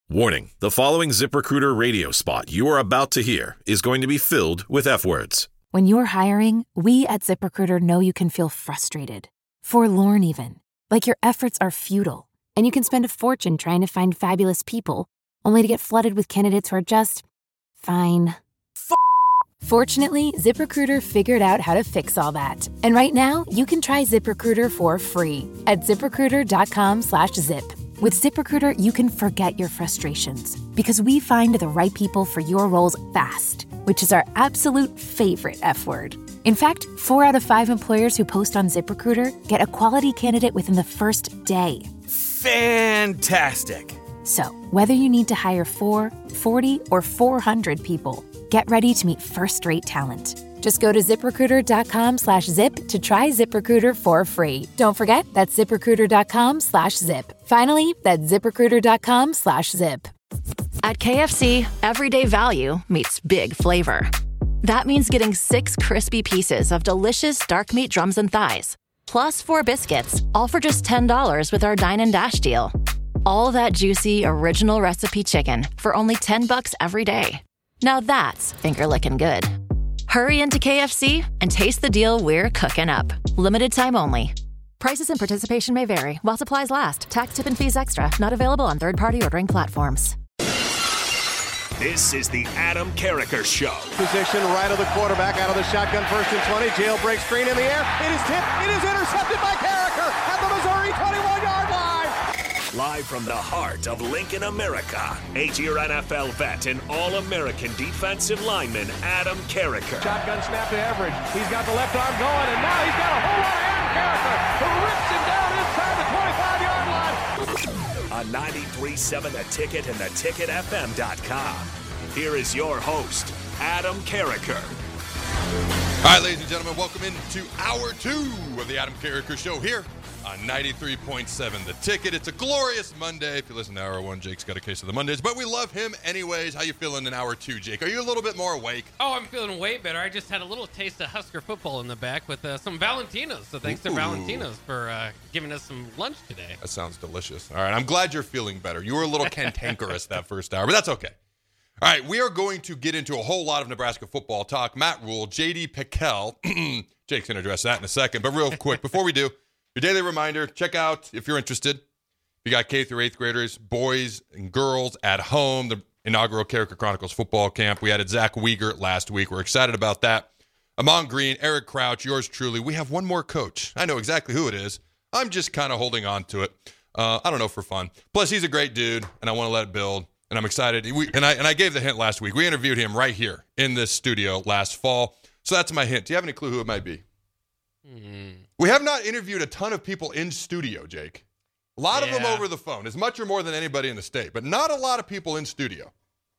Warning, the following ZipRecruiter radio spot you are about to hear is going to be filled with F-words. When you're hiring, we at ZipRecruiter know you can feel frustrated, forlorn even, like your efforts are futile, and you can spend a fortune trying to find fabulous people, only to get flooded with candidates who are just fine. Fortunately, ZipRecruiter figured out how to fix all that. And right now, you can try ZipRecruiter for free at ZipRecruiter.com/zip. With ZipRecruiter, you can forget your frustrations because we find the right people for your roles fast, which is our absolute favorite F word. In fact, 4 out of 5 employers who post on ZipRecruiter get a quality candidate within the first day. Fantastic. So, whether you need to hire 4, 40, or 400 people, get ready to meet first-rate talent. Just go to ZipRecruiter.com/zip to try ZipRecruiter for free. Don't forget, that's ZipRecruiter.com/zip. Finally, that's ZipRecruiter.com/zip. At KFC, everyday value meets big flavor. That means getting 6 crispy pieces of delicious dark meat drums and thighs, plus 4 biscuits, all for just $10 with our Dine and Dash deal. All that juicy, original recipe chicken for only $10 every day. Now that's finger-licking good. Hurry into KFC and taste the deal we're cooking up. Limited time only. Prices and participation may vary while supplies last. Tax, tip, and fees extra. Not available on third-party ordering platforms. This is the Adam Carriker Show. Position right of the quarterback out of the shotgun, 1st and 20. Jailbreak screen in the air. It is tipped. It is intercepted by Carriker at the Missouri 21-yard line. Live from the heart of Lincoln, America, 8-year NFL vet and All-American defensive lineman Adam Carriker. Shotgun snap to Everidge. He's got the left arm going, and now he's got a whole lot of Adam Carriker who rips him down inside the 25-yard line. On 93.7 The Ticket and theticketfm.com. Here is your host, Adam Carriker. All right, ladies and gentlemen, welcome into Hour 2 of the Adam Carriker Show here on 93.7 The Ticket. It's a glorious Monday. If you listen to Hour 1, Jake's got a case of the Mondays, but we love him anyways. How you feeling in Hour 2, Jake? Are you a little bit more awake? Oh, I'm feeling way better. I just had a little taste of Husker football in the back with some Valentinos. So thanks to Valentinos for giving us some lunch today. That sounds delicious. All right, I'm glad you're feeling better. You were a little cantankerous that first hour, but that's okay. All right, we are going to get into a whole lot of Nebraska football talk. Matt Rule, J.D. Pickell. Jake's going to address that in a second, but real quick, before we do, your daily reminder, check out, if you're interested, you got K through 8th graders, boys and girls at home, the inaugural Carriker Chronicles football camp. We added Zach Wiegert last week. We're excited about that. Amon Green, Eric Crouch, yours truly. We have one more coach. I know exactly who it is. I'm just kind of holding on to it. I don't know, for fun. Plus, he's a great dude, and I want to let it build, and I'm excited. I gave the hint last week. We interviewed him right here in this studio last fall. So that's my hint. Do you have any clue who it might be? We have not interviewed a ton of people in studio, Jake. A lot of them over the phone, as much or more than anybody in the state, but not a lot of people in studio.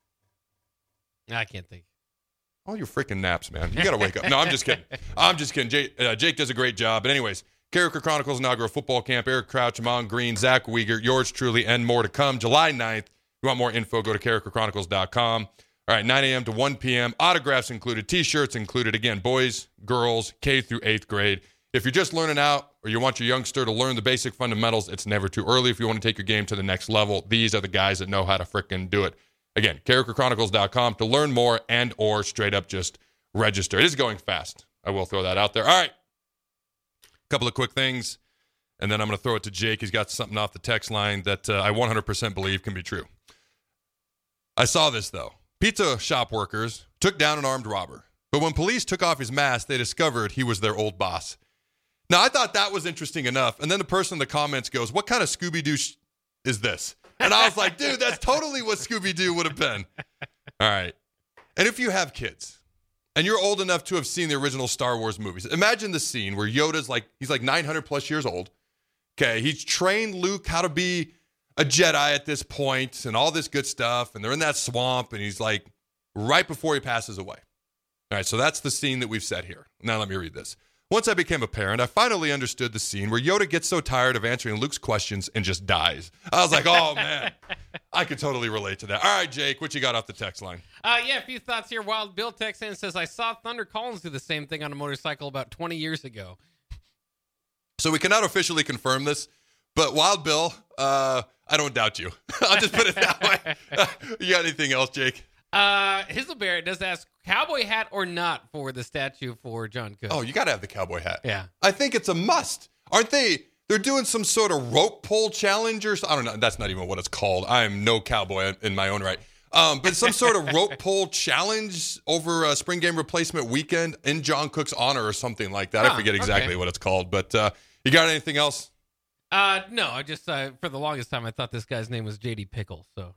I can't think. All your freaking naps, man. You got to wake up. No, I'm just kidding. I'm just kidding. Jake does a great job. But anyways, Carriker Chronicles inaugural football camp, Eric Crouch, Amon Green, Zach Wiegert, yours truly, and more to come. July 9th. If you want more info, go to CarrikerChronicles.com. All right, 9 a.m. to 1 p.m. Autographs included, T-shirts included. Again, boys, girls, K through 8th grade. If you're just learning out or you want your youngster to learn the basic fundamentals, it's never too early. If you want to take your game to the next level, these are the guys that know how to frickin' do it. Again, CarrikerChronicles.com to learn more and or straight up just register. It is going fast. I will throw that out there. All right, a couple of quick things, and then I'm going to throw it to Jake. He's got something off the text line that I 100% believe can be true. I saw this, though. Pizza shop workers took down an armed robber, but when police took off his mask, they discovered he was their old boss. Now, I thought that was interesting enough, and then the person in the comments goes, what kind of Scooby-Doo is this? And I was like, dude, that's totally what Scooby-Doo would have been. All right. And if you have kids, and you're old enough to have seen the original Star Wars movies, imagine the scene where Yoda's he's 900 plus years old. Okay, he's trained Luke how to be a Jedi at this point and all this good stuff, and they're in that swamp, and he's right before he passes away. All right, so that's the scene that we've set here. Now let me read this. Once I became a parent, I finally understood the scene where Yoda gets so tired of answering Luke's questions and just dies. I was like, oh, man, I could totally relate to that. All right, Jake, what you got off the text line? A few thoughts here. Wild Bill texts in and says, I saw Thunder Collins do the same thing on a motorcycle about 20 years ago. So we cannot officially confirm this, but Wild Bill, I I don't doubt you. I'll just put it that way. You got anything else, Jake? Hizzleberry does ask, cowboy hat or not for the statue for John Cook? Oh, you got to have the cowboy hat. Yeah. I think it's a must. Aren't they? They're doing some sort of rope pull challenge or I don't know. That's not even what it's called. I am no cowboy in my own right. But some sort of rope pull challenge over a spring game replacement weekend in John Cook's honor or something like that. I forget exactly what it's called. But you got anything else? No, I just, for the longest time, I thought this guy's name was J.D. Pickle. So.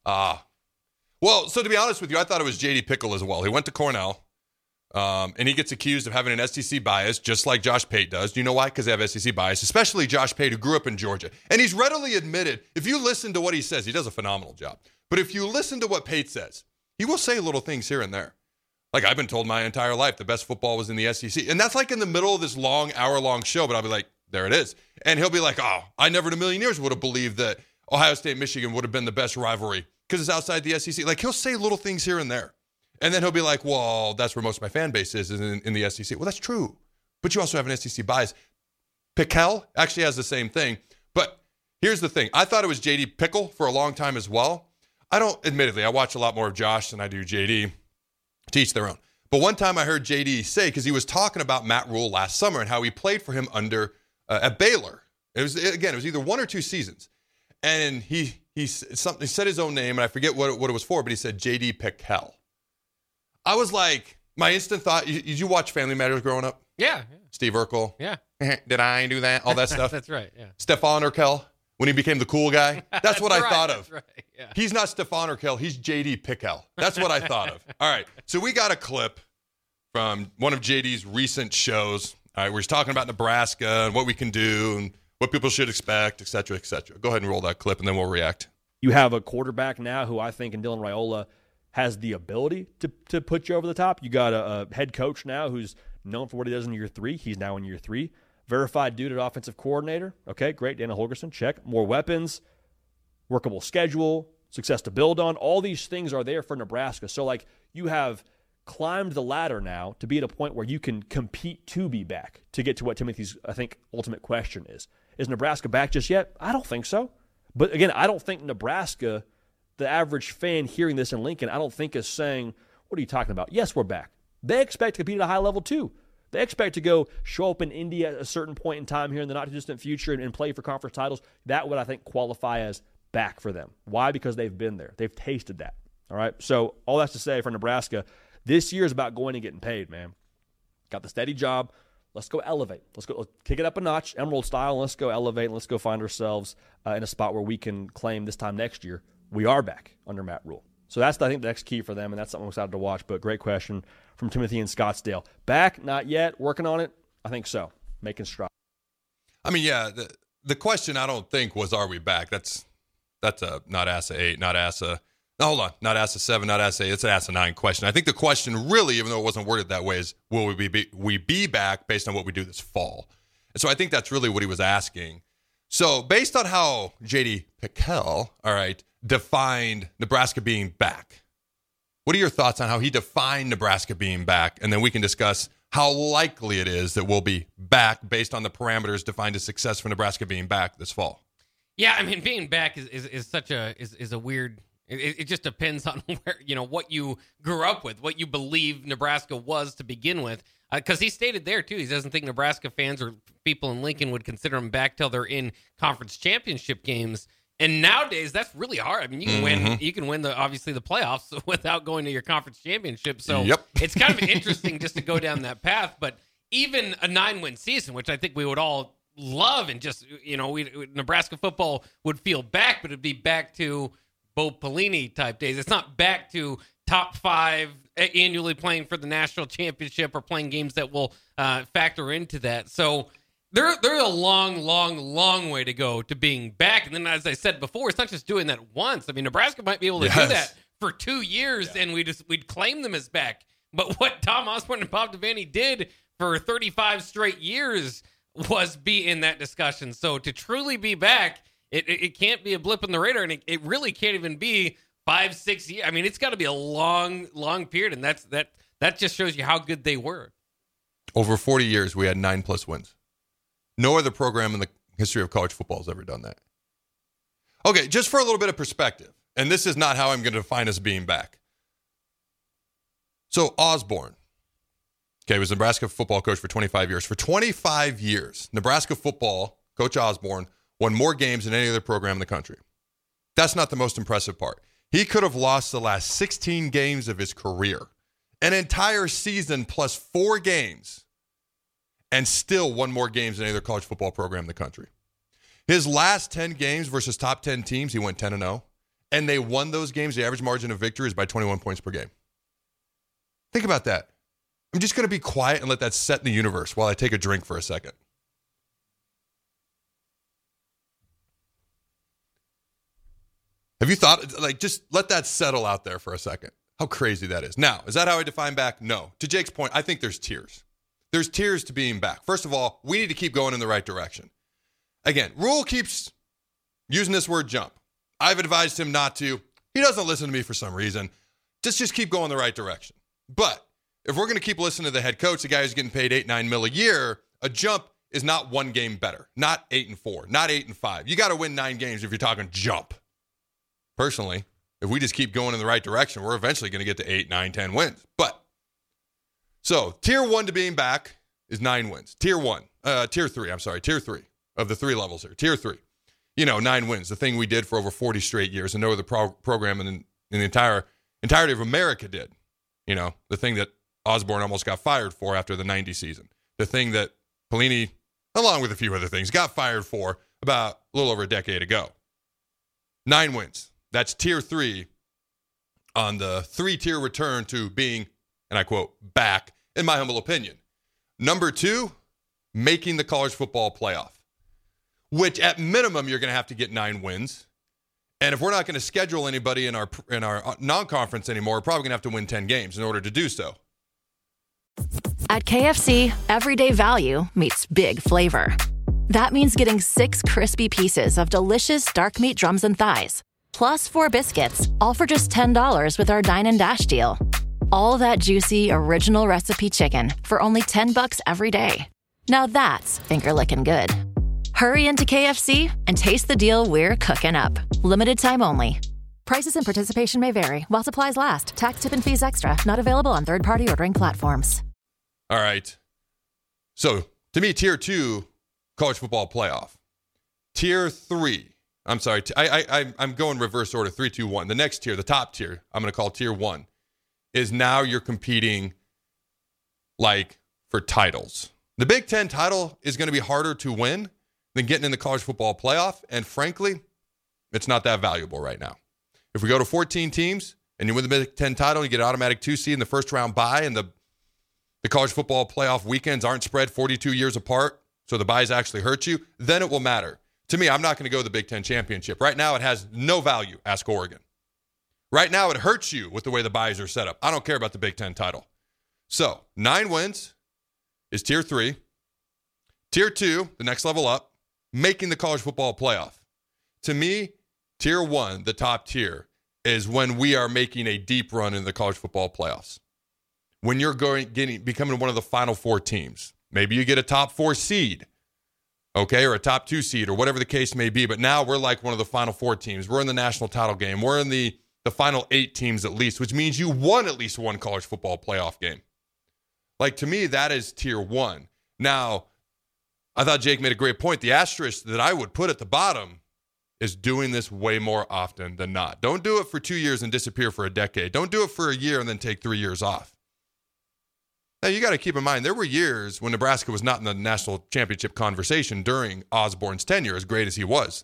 Well, so to be honest with you, I thought it was J.D. Pickle as well. He went to Cornell, and he gets accused of having an SEC bias, just like Josh Pate does. Do you know why? Because they have SEC bias, especially Josh Pate, who grew up in Georgia. And he's readily admitted, if you listen to what he says, he does a phenomenal job. But if you listen to what Pate says, he will say little things here and there. Like, I've been told my entire life the best football was in the SEC. And that's like in the middle of this long, hour-long show, but I'll be like, there it is. And he'll be like, oh, I never in a million years would have believed that Ohio State, Michigan would have been the best rivalry because it's outside the SEC. Like, he'll say little things here and there. And then he'll be like, well, that's where most of my fan base is in the SEC. Well, that's true. But you also have an SEC bias. Pickell actually has the same thing. But here's the thing. I thought it was J.D. Pickle for a long time as well. Admittedly, I watch a lot more of Josh than I do J.D. To each their own. But one time I heard J.D. say, because he was talking about Matt Rule last summer and how he played for him at Baylor. It was either 1 or 2 seasons. And he said his own name, and I forget what it was for, but he said J.D. Pickell. I was like, my instant thought, did you watch Family Matters growing up? Yeah. Steve Urkel? Yeah. Did I do that? All that stuff? That's right, yeah. Stefan Urkel, when he became the cool guy? That's what I thought of. That's right, yeah. He's not Stefan Urkel, he's J.D. Pickell. That's what I thought of. All right, so we got a clip from one of JD's recent shows. All right, where he's talking about Nebraska and what we can do and what people should expect, et cetera, et cetera. Go ahead and roll that clip, and then we'll react. You have a quarterback now who I think in Dylan Raiola has the ability to put you over the top. You got a head coach now who's known for what he does in year 3. He's now in year 3. Verified dude at offensive coordinator. Okay, great. Dana Holgorsen, check. More weapons, workable schedule, success to build on. All these things are there for Nebraska. So, like, you have climbed the ladder now to be at a point where you can compete to be back, to get to what Timothy's, I think, ultimate question is. Is Nebraska back just yet? I don't think so. But, again, I don't think Nebraska, the average fan hearing this in Lincoln, I don't think is saying, what are you talking about? Yes, we're back. They expect to compete at a high level, too. They expect to go show up in Indy at a certain point in time here in the not-too-distant future and play for conference titles. That would, I think, qualify as back for them. Why? Because they've been there. They've tasted that. All right? So all that's to say for Nebraska, this year is about going and getting paid, man. Got the steady job. Let's go elevate. Let's kick it up a notch, Emerald style, and let's go elevate, and let's go find ourselves in a spot where we can claim this time next year we are back under Matt Rule. So that's, I think, the next key for them, and that's something I'm excited to watch. But great question from Timothy in Scottsdale. Back? Not yet. Working on it? I think so. Making strides. I mean, yeah, the question I don't think was, are we back? That's a not ASA 8, not ASA. No, hold on. Not ASA 7, not ASA 8. It's an ASA 9 question. I think the question really, even though it wasn't worded that way, is will we be back based on what we do this fall? And so I think that's really what he was asking. So based on how J.D. Pickell, all right, defined Nebraska being back, what are your thoughts on how he defined Nebraska being back? And then we can discuss how likely it is that we'll be back based on the parameters defined as success for Nebraska being back this fall. Yeah, I mean, being back is such a weird. It just depends on where, what you grew up with, what you believe Nebraska was to begin with. Because he stated there, too, he doesn't think Nebraska fans or people in Lincoln would consider him back till they're in conference championship games. And nowadays, that's really hard. I mean, you can win obviously the playoffs without going to your conference championship. So It's kind of interesting just to go down that path. But even a 9-win season, which I think we would all love, and just, Nebraska football would feel back, but it'd be back to Bo Pelini type days. It's not back to top 5 annually playing for the national championship or playing games that will factor into that. So there's a long way to go to being back. And then, as I said before, it's not just doing that once. I mean, Nebraska might be able to do that for 2 years, and we'd claim them as back. But what Tom Osborne and Bob Devaney did for 35 straight years was be in that discussion. So to truly be back, it can't be a blip on the radar, and it really can't even be 5-6 years. I mean, it's got to be a long period, and that just shows you how good they were. Over 40 years, we had 9+ wins. No other program in the history of college football has ever done that. Okay, just for a little bit of perspective, and this is not how I'm going to define us being back. So Osborne, okay, was a Nebraska football coach for 25 years. For 25 years, Nebraska football, Coach Osborne, won more games than any other program in the country. That's not the most impressive part. He could have lost the last 16 games of his career, an entire season plus 4 games, and still won more games than any other college football program in the country. His last 10 games versus top 10 teams, he went 10-0, and they won those games. The average margin of victory is by 21 points per game. Think about that. I'm just going to be quiet and let that set in the universe while I take a drink for a second. Have you thought, like, just let that settle out there for a second? How crazy that is. Now, is that how I define back? No. To Jake's point, I think there's tiers. There's tiers to being back. First of all, we need to keep going in the right direction. Again, Rule keeps using this word jump. I've advised him not to. He doesn't listen to me for some reason. Just keep going the right direction. But if we're going to keep listening to the head coach, the guy who's getting paid $8-9 million a year, a jump is not one game better. Not 8-4, not 8-5. You got to win 9 games if you're talking jump. Personally, if we just keep going in the right direction, we're eventually going to get to 8, 9, 10 wins. But, so, tier 1 to being back is 9 wins. Tier 3 of the 3 levels here. Tier 3, 9 wins, the thing we did for over 40 straight years and no other program in the entirety of America did. The thing that Osborne almost got fired for after the 90 season. The thing that Pelini, along with a few other things, got fired for about a little over a decade ago. 9 wins. That's tier 3 on the 3-tier return to being, and I quote, back, in my humble opinion. Number 2, making the college football playoff, which at minimum you're going to have to get 9 wins. And if we're not going to schedule anybody in our non-conference anymore, we're probably going to have to win 10 games in order to do so. At KFC, everyday value meets big flavor. That means getting 6 crispy pieces of delicious dark meat drums and thighs, plus 4 biscuits, all for just $10 with our Dine and Dash deal. All that juicy, original recipe chicken for only $10 every day. Now that's finger-licking good. Hurry into KFC and taste the deal we're cooking up. Limited time only. Prices and participation may vary while supplies last. Tax, tip, and fees extra. Not available on third-party ordering platforms. All right. So, to me, tier 2, college football playoff. Tier 3. I'm sorry. I'm going reverse order. 3, 2, 1. The next tier, the top tier, I'm going to call tier 1, is now you're competing like for titles. The Big Ten title is going to be harder to win than getting in the college football playoff. And frankly, it's not that valuable right now. If we go to 14 teams and you win the Big Ten title, you get an automatic 2 seed in the first round bye, and the college football playoff weekends aren't spread 42 years apart, so the byes actually hurt you, then it will matter. To me, I'm not going to go to the Big Ten championship. Right now, it has no value. Ask Oregon. Right now, it hurts you with the way the byes are set up. I don't care about the Big Ten title. So, 9 wins is tier 3. Tier 2, the next level up, making the college football playoff. To me, tier 1, the top tier, is when we are making a deep run in the college football playoffs. When you're becoming one of the final 4 teams. Maybe you get a top 4 seed, okay, or a top 2 seed, or whatever the case may be. But now we're like one of the final 4 teams. We're in the national title game. We're in the final 8 teams at least, which means you won at least one college football playoff game. Like, to me, that is tier 1. Now, I thought Jake made a great point. The asterisk that I would put at the bottom is doing this way more often than not. Don't do it for 2 years and disappear for a decade. Don't do it for a year and then take 3 years off. Now, you got to keep in mind, there were years when Nebraska was not in the national championship conversation during Osborne's tenure, as great as he was.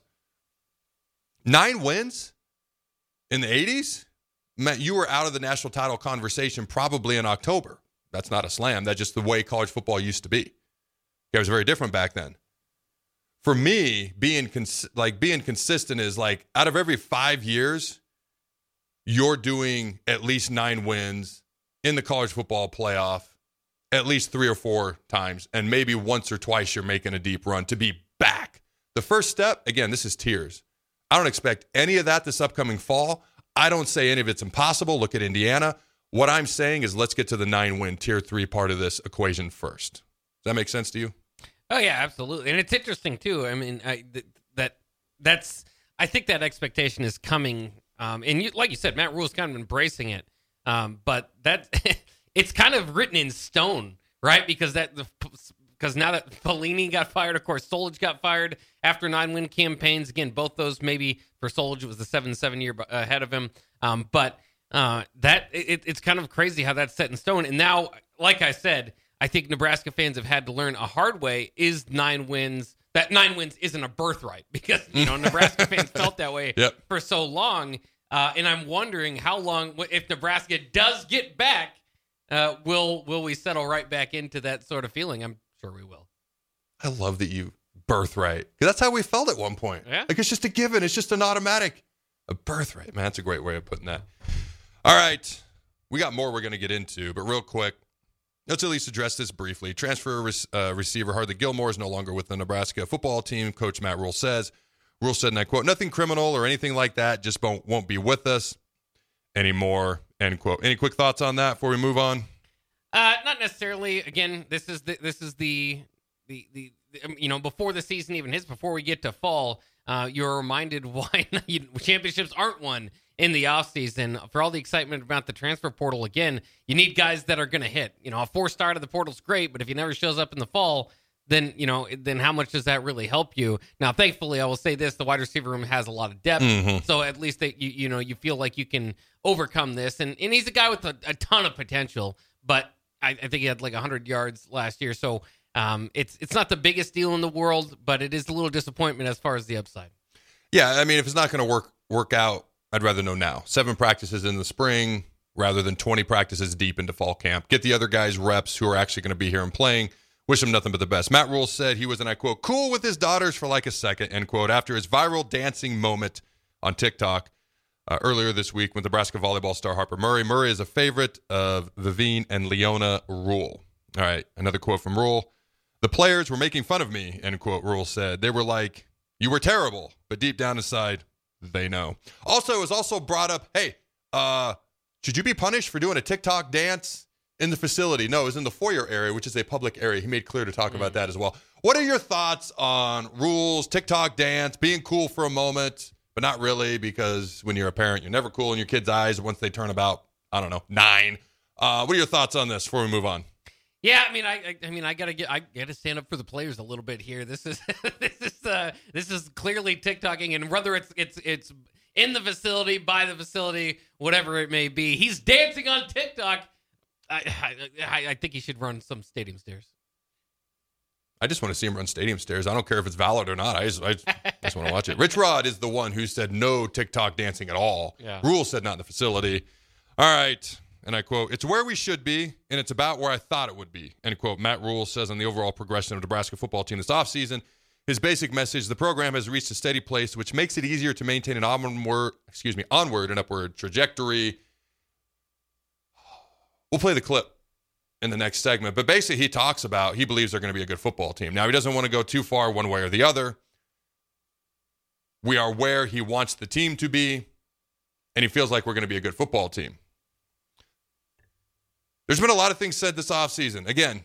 9 wins in the 80s meant you were out of the national title conversation probably in October. That's not a slam. That's just the way college football used to be. It was very different back then. For me, being consistent is like out of every 5 years, you're doing at least 9 wins in the college football playoff at least 3 or 4 times, and maybe once or twice you're making a deep run to be back. The first step, again, this is tiers. I don't expect any of that this upcoming fall. I don't say any of it's impossible. Look at Indiana. What I'm saying is let's get to the 9-win tier 3 part of this equation first. Does that make sense to you? Oh, yeah, absolutely. And it's interesting, too. I mean, I think that expectation is coming, and like you said, Matt Rule's kind of embracing it. But that it's kind of written in stone, right? Because now that Pelini got fired, of course, Solich got fired after 9-win campaigns. Again, both those maybe for Solich it was the 7 year ahead of him. But it's kind of crazy how that's set in stone. And now, like I said, I think Nebraska fans have had to learn a hard way is 9 wins. That 9 wins isn't a birthright because Nebraska fans felt that way for so long. And I'm wondering how long, if Nebraska does get back, will we settle right back into that sort of feeling? I'm sure we will. I love that you birthright. Because that's how we felt at one point. Yeah. Like it's just a given. It's just an automatic. A birthright. Man, that's a great way of putting that. All right. We got more we're going to get into, but real quick, let's at least address this briefly. Transfer receiver Harley Gilmore is no longer with the Nebraska football team. Coach Matt Rule said, and I quote, nothing criminal or anything like that, just won't be with us anymore, end quote. Any quick thoughts on that before we move on? Not necessarily. Again, this is the before the season even hits, before we get to fall, you're reminded why championships aren't won in the offseason. For all the excitement about the transfer portal, again, you need guys that are going to hit. A 4-star out of the portal's great, but if he never shows up in the fall, then how much does that really help you? Now, thankfully, I will say this: the wide receiver room has a lot of depth, so at least that you feel like you can overcome this. And he's a guy with a ton of potential, but I think he had like 100 yards last year, so it's not the biggest deal in the world, but it is a little disappointment as far as the upside. Yeah, I mean, if it's not going to work out, I'd rather know now. 7 practices in the spring rather than 20 practices deep into fall camp. Get the other guys reps who are actually going to be here and playing. Wish him nothing but the best. Matt Rule said he was, and I quote, cool with his daughters for like a second, end quote, after his viral dancing moment on TikTok earlier this week with Nebraska volleyball star Harper Murray. Murray is a favorite of Vivine and Leona Rule. All right, another quote from Rule. The players were making fun of me, end quote, Rule said. They were like, you were terrible, but deep down inside, they know. Also, it was also brought up, hey, should you be punished for doing a TikTok dance in the facility? No, it was in the foyer area, which is a public area. He made clear to talk about that as well. What are your thoughts on Rule's TikTok dance, being cool for a moment, but not really, because when you're a parent, you're never cool in your kids' eyes once they turn about, 9. What are your thoughts on this before we move on? Yeah, I gotta stand up for the players a little bit here. This is this is clearly TikToking, and whether it's in the facility, by the facility, whatever it may be, he's dancing on TikTok. I think he should run some stadium stairs. I just want to see him run stadium stairs. I don't care if it's valid or not. I just want to watch it. Rich Rod is the one who said no TikTok dancing at all. Yeah. Rule said not in the facility. All right. And I quote, it's where we should be, and it's about where I thought it would be, end quote. Matt Rule says on the overall progression of the Nebraska football team this offseason, his basic message, the program has reached a steady place, which makes it easier to maintain an onward and upward trajectory. We'll play the clip in the next segment. But basically, he talks about he believes they're going to be a good football team. Now, he doesn't want to go too far one way or the other. We are where he wants the team to be, and he feels like we're going to be a good football team. There's been a lot of things said this offseason. Again,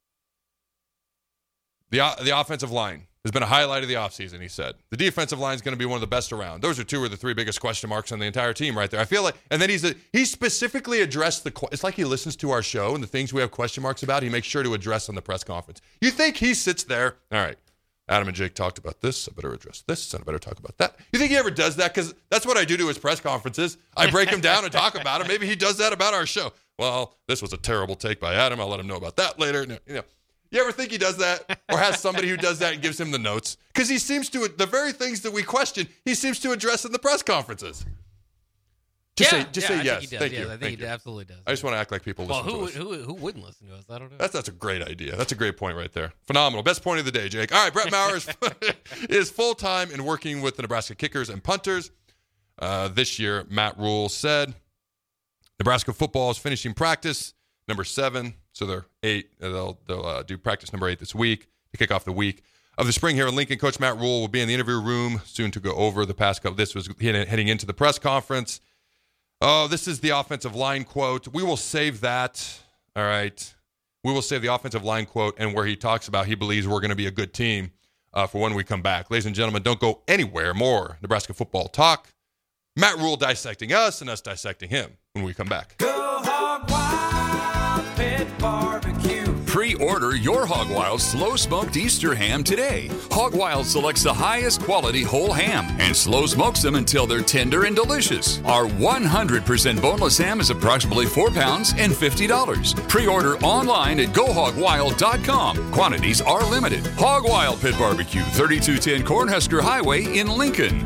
the offensive line has been a highlight of the offseason, he said. The defensive line is going to be one of the best around. Those are 2 or the 3 biggest question marks on the entire team right there. I feel like, and then he specifically addressed it's like he listens to our show and the things we have question marks about, he makes sure to address on the press conference. You think he sits there, all right, Adam and Jake talked about this, I better address this, and I better talk about that. You think he ever does that? Because that's what I do to his press conferences. I break him down and talk about him. Maybe he does that about our show. Well, this was a terrible take by Adam. I'll let him know about that later. You ever think he does that, or has somebody who does that and gives him the notes? Because he seems to, the very things that we question, he seems to address in the press conferences. Say yes. Thank you. I think he absolutely does. I just want to act like people listen to us. Who wouldn't listen to us? I don't know. That's a great idea. That's a great point right there. Phenomenal. Best point of the day, Jake. All right, Brett Maurer is full-time in working with the Nebraska kickers and punters. This year, Matt Rule said, Nebraska football is finishing practice number 7, so they're 8. They'll do practice number 8 this week to kick off the week of the spring here in Lincoln. Coach Matt Rule will be in the interview room soon to go over the past couple. This was heading into the press conference. Oh, this is the offensive line quote. We will save that. All right. We will save the offensive line quote and where he talks about he believes we're going to be a good team for when we come back. Ladies and gentlemen, don't go anywhere. More Nebraska football talk. Matt Rule dissecting us and us dissecting him when we come back. Go Hog Wild Pit Barbecue. Pre-order your Hog Wild slow-smoked Easter ham today. Hog Wild selects the highest quality whole ham and slow smokes them until they're tender and delicious. Our 100% boneless ham is approximately 4 pounds and $50. Pre-order online at GoHogWild.com. Quantities are limited. Hog Wild Pit Barbecue, 3210 Cornhusker Highway in Lincoln.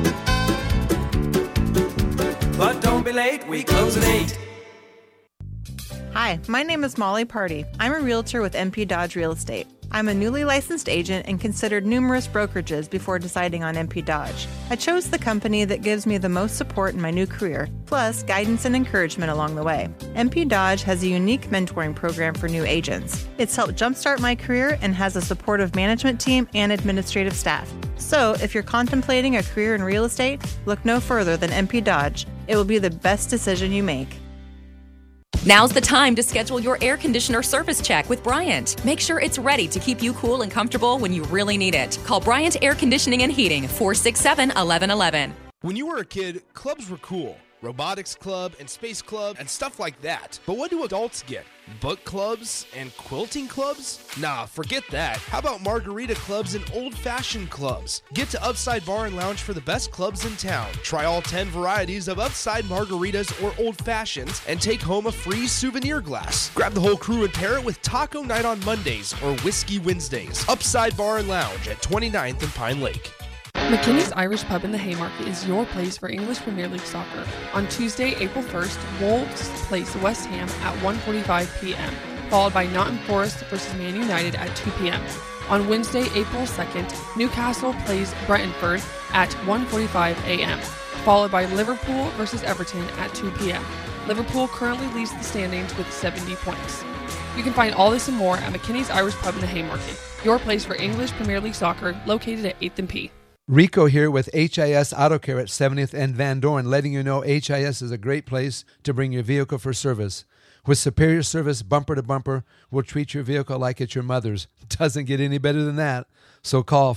But don't be late, we close at 8. Hi, my name is Molly Party. I'm a realtor with MP Dodge Real Estate. I'm a newly licensed agent and considered numerous brokerages before deciding on MP Dodge. I chose the company that gives me the most support in my new career, plus guidance and encouragement along the way. MP Dodge has a unique mentoring program for new agents. It's helped jumpstart my career and has a supportive management team and administrative staff. So, if you're contemplating a career in real estate, look no further than MP Dodge. It will be the best decision you make. Now's the time to schedule your air conditioner service check with Bryant. Make sure it's ready to keep you cool and comfortable when you really need it. Call Bryant Air Conditioning and Heating, 467-1111. When you were a kid, clubs were cool. Robotics club and space club and stuff like that. But what do adults get? Book clubs and quilting clubs? Nah, forget that. How about margarita clubs and old-fashioned clubs? Get to Upside Bar and Lounge for the best clubs in town. Try all 10 varieties of Upside margaritas or old fashions and take home a free souvenir glass. Grab the whole crew and pair it with taco night on Mondays or whiskey Wednesdays. Upside Bar and Lounge at 29th and Pine Lake. McKinney's Irish Pub in the Haymarket is your place for English Premier League soccer. On Tuesday, April 1st, Wolves place West Ham at 1:45 p.m., followed by Nottingham Forest versus Man United at 2 p.m. On Wednesday, April 2nd, Newcastle plays Brentford at 1:45 a.m., followed by Liverpool versus Everton at 2 p.m. Liverpool currently leads the standings with 70 points. You can find all this and more at McKinney's Irish Pub in the Haymarket, your place for English Premier League soccer, located at 8th and P. Rico here with HIS Auto Care at 70th and Van Dorn, letting you know HIS is a great place to bring your vehicle for service. With superior service, bumper to bumper, we'll treat your vehicle like it's your mother's. Doesn't get any better than that. So call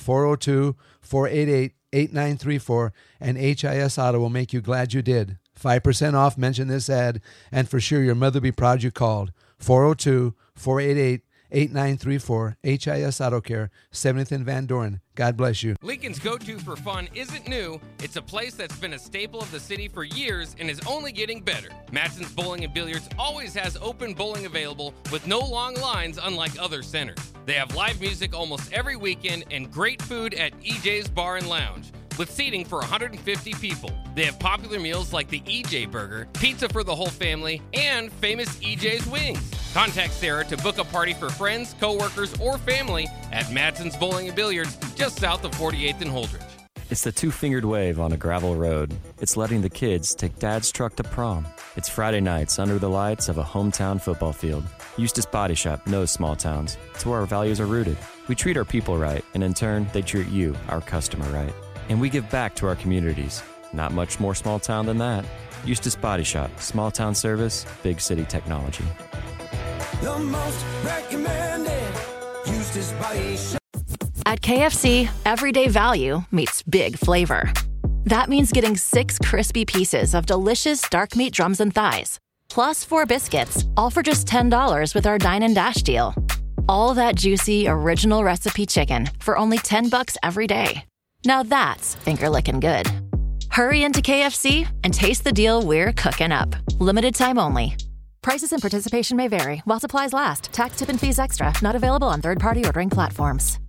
402-488-8934 and HIS Auto will make you glad you did. 5% off, mention this ad, and for sure your mother will be proud you called. 402-488-8934, HIS Auto Care, 70th and Van Dorn. God bless you. Lincoln's go-to for fun isn't new. It's a place that's been a staple of the city for years and is only getting better. Matson's Bowling and Billiards always has open bowling available with no long lines unlike other centers. They have live music almost every weekend and great food at EJ's Bar and Lounge, with seating for 150 people. They have popular meals like the EJ Burger, pizza for the whole family, and famous EJ's Wings. Contact Sarah to book a party for friends, coworkers, or family at Matson's Bowling and Billiards, just south of 48th and Holdridge. It's the two-fingered wave on a gravel road. It's letting the kids take Dad's truck to prom. It's Friday nights under the lights of a hometown football field. Eustace Body Shop knows small towns. It's where our values are rooted. We treat our people right, and in turn, they treat you, our customer, right. And we give back to our communities. Not much more small town than that. Eustace Body Shop, small town service, big city technology. The most recommended Eustace Body Shop. At KFC, everyday value meets big flavor. That means getting 6 crispy pieces of delicious dark meat drums and thighs, plus 4 biscuits, all for just $10 with our Dine and Dash deal. All that juicy, original recipe chicken for only $10 every day. Now that's finger-licking good. Hurry into KFC and taste the deal we're cooking up. Limited time only. Prices and participation may vary while supplies last. Tax, tip, and fees extra. Not available on third-party ordering platforms.